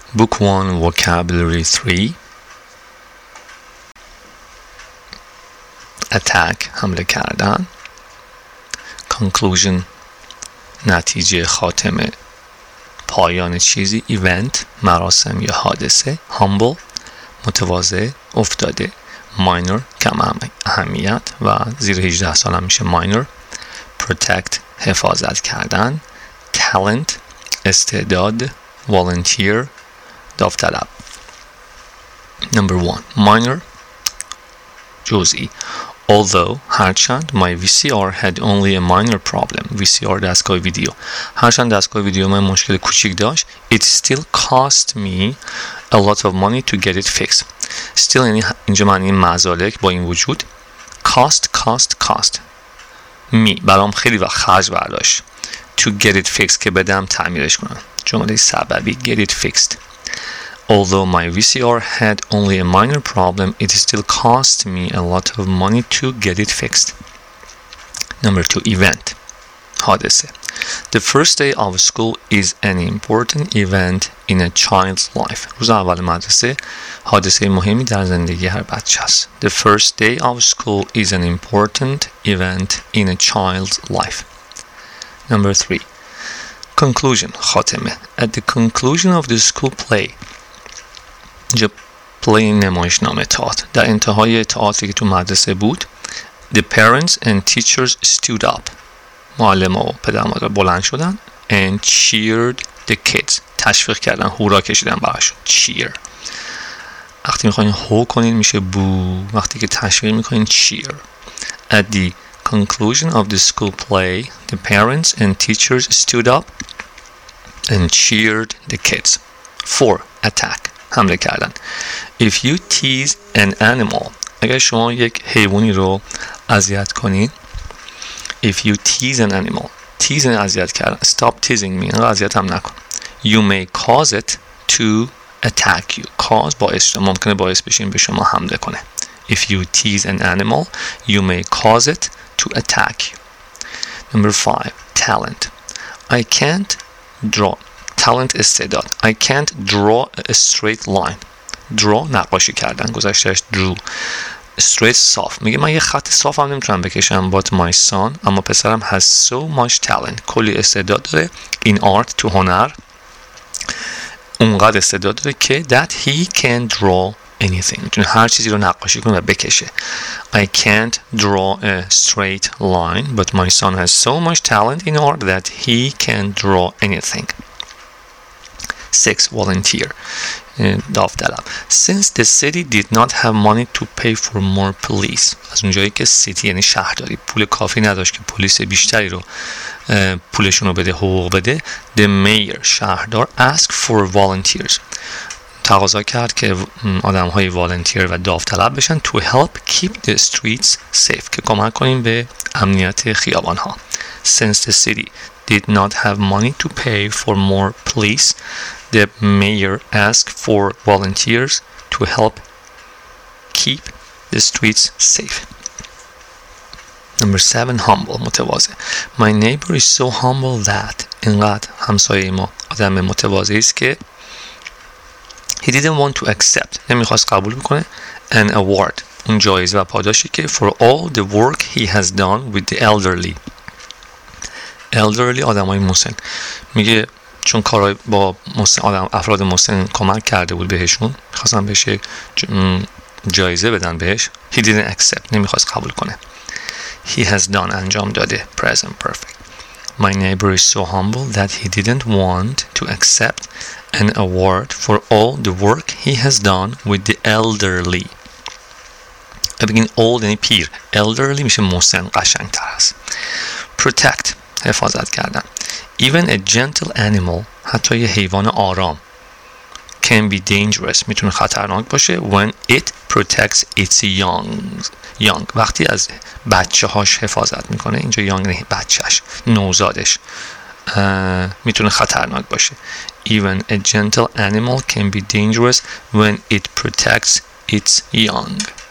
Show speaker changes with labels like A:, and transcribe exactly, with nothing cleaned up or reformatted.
A: Book one Vocabulary three. Attack حمله کردن. Conclusion نتیجه، خاتمه، پایان چیزی. Event مراسم یا حادثه. Humble متواضع، افتاده. Minor کم اهمیت و زیر هجده سال هم میشه minor. Protect حفاظت کردن. Talent استعداد. Volunteer داوطلب. Number one minor جزئی. Although هرچند my وی سی آر had only a minor problem. وی سی آر دستگاه ویدیو. هرچند دستگاه ویدیو من مشکل کوچیک داشت. It still cost me a lot of money to get it fixed. Still یعنی اینجا معنی مزالک با این وجود. Cost cost cost me برام خیلی وقت خرج برداشت. To get it fixed که بدم تعمیرش کنم. جمله سببی get it fixed. Although my وی سی آر had only a minor problem, it still cost me a lot of money to get it fixed. Number two, event. حادثه. The first day of school is an important event in a child's life. روز اول مدرسه حادثه مهمی در زندگی هر بچه است. The first day of school is an important event in a child's life. Number three, conclusion. خاتمه. At the conclusion of the school play. اینجا پلی نمایشنامه تئاتر. در انتهای تئاتری که تو مدرسه بود The parents and teachers stood up. معلم و پدر مادر بلند شدن and cheered the kids. تشویق کردن، هورا کشیدن براشون. cheer. وقتی میخواین هو کنین میشه بو. وقتی که تشویق میکنین cheer. At the conclusion of the school play the parents and teachers stood up and cheered the kids. Four, attack. حمله کردن. If you tease an animal. اگر شما یک حیوانی رو اذیت کنید. If you tease an animal. tease ان اذیت کردن. Stop teasing me. اذیت هم نکن. You may cause it to attack you. cause باعث ممکنه باعث بشین به شما حمله کنه. If you tease an animal, you may cause it to attack you. Number five, talent. I can't draw. Talent استعداد. I can't draw a straight line. Draw نقاشی کردن. گذشتهش drew. Straight صاف. میگه من یه خط صاف هم نمیتونم بکشم. But my son اما پسرم has so much talent. کلی استعداد داره. In art تو هنر. اونقدر استعداد داره که that he can draw anything. میتونه هر چیزی رو نقاشی کنه و بکشه. I can't draw a straight line. But my son has so much talent in art that he can draw anything. Six, volunteer. داوطلب. Since the city did not have money to pay for more police. از اونجایی که سیتی یعنی شهرداری پول کافی نداشت که پلیس بیشتری رو پولشون رو بده، حقوق بده. The mayor شهردار asked for volunteers. تقاضا کرد که آدم های والنتیر و داوطلب بشن to help keep the streets safe. که کمک کنیم به امنیت خیابان ها. Since the city did not have money to pay for more police, the mayor asked for volunteers to help keep the streets safe. Number seven, humble, متواضع. My neighbor is so humble that اینقدر همسایه ما آدم متواضعی است که he didn't want to accept نمیخواست قبول بکنه an award اون جایزه و پاداشی که for all the work he has done with the elderly. elderly آدمای مسن. میگه چون کارهای با مسن آدم افراد مسن کمک کرده بود بهشون خواستن بهش جایزه بدن بهش. he didn't accept نمیخواست قبول کنه. he has done انجام داده present perfect. My neighbor is so humble that he didn't want to accept an award for all the work he has done with the elderly. بگین old یعنی پیر. elderly میشه مسن، قشنگ تر است. protect حفاظت کردن. Even a gentle animal حتی یه حیوان آرام can be dangerous میتونه خطرناک باشه when it protects its young. young وقتی از بچه هاش حفاظت میکنه. اینجا young نه بچهش، نوزادش میتونه خطرناک باشه. Even a gentle animal can be dangerous when it protects its young.